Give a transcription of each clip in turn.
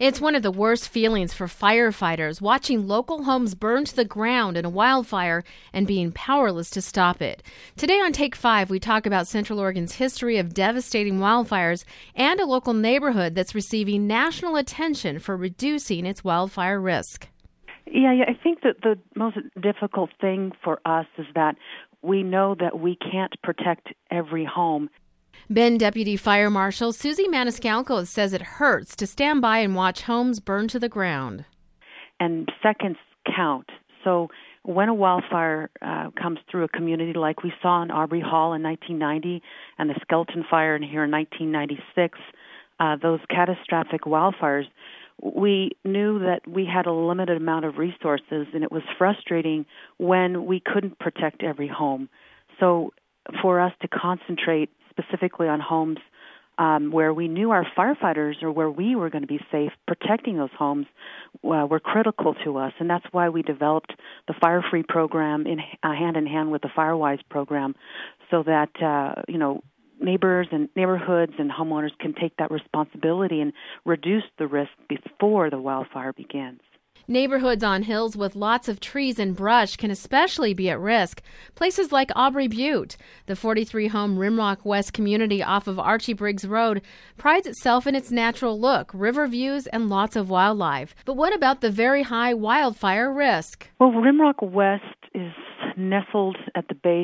It's one of the worst feelings for firefighters, watching local homes burn to the ground in a wildfire and being powerless to stop it. Today on Take 5, we talk about Central Oregon's history of devastating wildfires and a local neighborhood that's receiving national attention for reducing its wildfire risk. Yeah, I think that the most difficult thing for us is that we know that we can't protect every home. Bend Deputy Fire Marshal Susie Maniscalco says it hurts to stand by and watch homes burn to the ground. And seconds count. So when a wildfire comes through a community like we saw in Aubrey Hall in 1990 and the Skeleton Fire in here in 1996, those catastrophic wildfires, we knew that we had a limited amount of resources, and it was frustrating when we couldn't protect every home. So for us to concentrate specifically on homes where we knew our firefighters or where we were going to be safe, protecting those homes were critical to us, and that's why we developed the Fire Free program hand in hand with the FireWise program, so that neighbors and neighborhoods and homeowners can take that responsibility and reduce the risk before the wildfire begins. Neighborhoods on hills with lots of trees and brush can especially be at risk. Places like Aubrey Butte. The 43-home Rimrock West community off of Archie Briggs Road prides itself in its natural look, river views, and lots of wildlife. But what about the very high wildfire risk? Well, Rimrock West is nestled at the base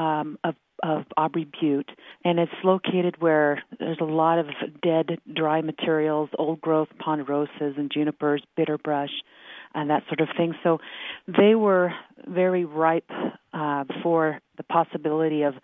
of Aubrey Butte, and it's located where there's a lot of dead, dry materials, old-growth ponderosas and junipers, bitterbrush, and that sort of thing. So they were very ripe for the possibility of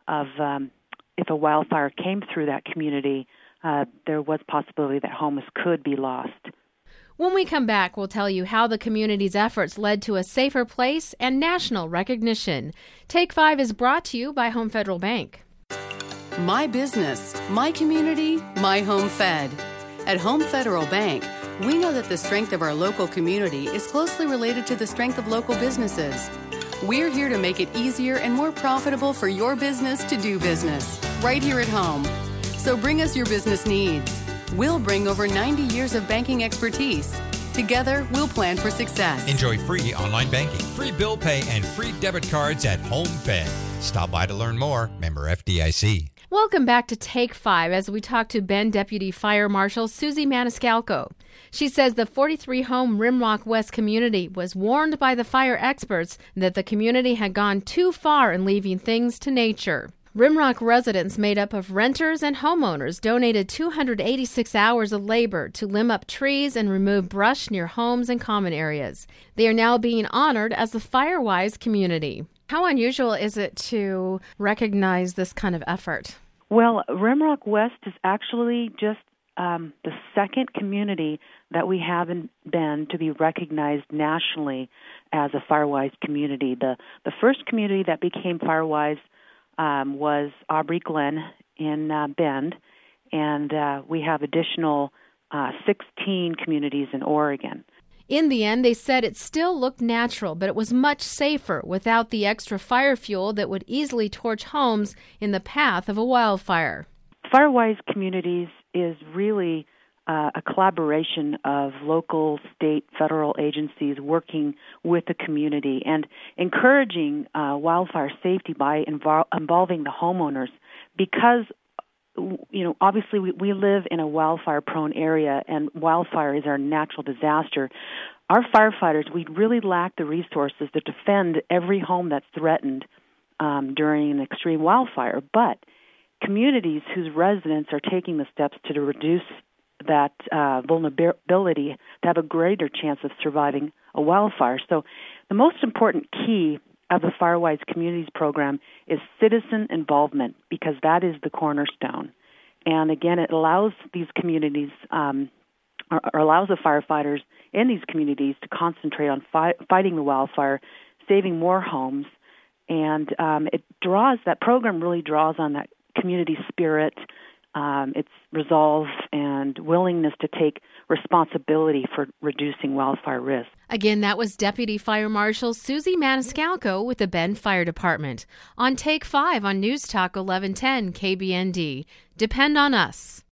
if a wildfire came through that community, there was possibility that homes could be lost. When we come back, we'll tell you how the community's efforts led to a safer place and national recognition. Take 5 is brought to you by Home Federal Bank. My business, my community, my home fed. At Home Federal Bank, we know that the strength of our local community is closely related to the strength of local businesses. We're here to make it easier and more profitable for your business to do business, right here at home. So bring us your business needs. We'll bring over 90 years of banking expertise. Together, we'll plan for success. Enjoy free online banking, free bill pay, and free debit cards at Home Fed. Stop by to learn more. Member FDIC. Welcome back to Take 5 as we talk to Bend Deputy Fire Marshal Susie Maniscalco. She says the 43-home Rimrock West community was warned by the fire experts that the community had gone too far in leaving things to nature. Rimrock residents made up of renters and homeowners donated 286 hours of labor to limb up trees and remove brush near homes and common areas. They are now being honored as the FireWise community. How unusual is it to recognize this kind of effort? Well, Rimrock West is actually just the second community that we have in Bend to be recognized nationally as a FireWise community. The first community that became FireWise was Aubrey Glen in Bend, and we have additional 16 communities in Oregon. In the end, they said it still looked natural, but it was much safer without the extra fire fuel that would easily torch homes in the path of a wildfire. FireWise Communities is really a collaboration of local, state, federal agencies working with the community and encouraging wildfire safety by involving the homeowners, because obviously we live in a wildfire-prone area, and wildfire is our natural disaster. Our firefighters, we really lack the resources to defend every home that's threatened during an extreme wildfire, but communities whose residents are taking the steps to reduce that vulnerability to have a greater chance of surviving a wildfire. So the most important key of the FireWise Communities program is citizen involvement, because that is the cornerstone. And again, it allows these communities, or allows the firefighters in these communities to concentrate on fighting the wildfire, saving more homes, and that program really draws on that community spirit, its resolve and willingness to take responsibility for reducing wildfire risk. Again, that was Deputy Fire Marshal Susie Maniscalco with the Bend Fire Department. On Take 5 on News Talk 1110 KBND. Depend on us.